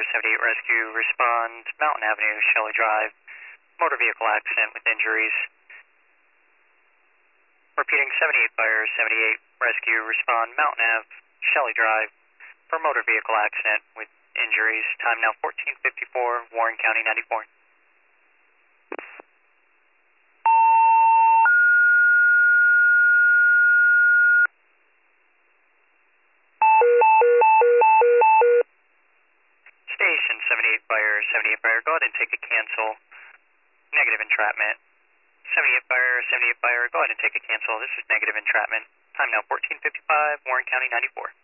78 Rescue, respond Mountain Avenue, Shelley Drive, motor vehicle accident with injuries. Repeating 78 Fire 78 Rescue, respond Mountain Ave, Shelley Drive, for motor vehicle accident with injuries. Time now 14:54, Warren County 94. Station 78 Fire 78 Fire, go ahead and take a cancel. Negative entrapment. 78 Fire 78 Fire, go ahead and take a cancel. This is negative entrapment. Time now 14:55, Warren County 94.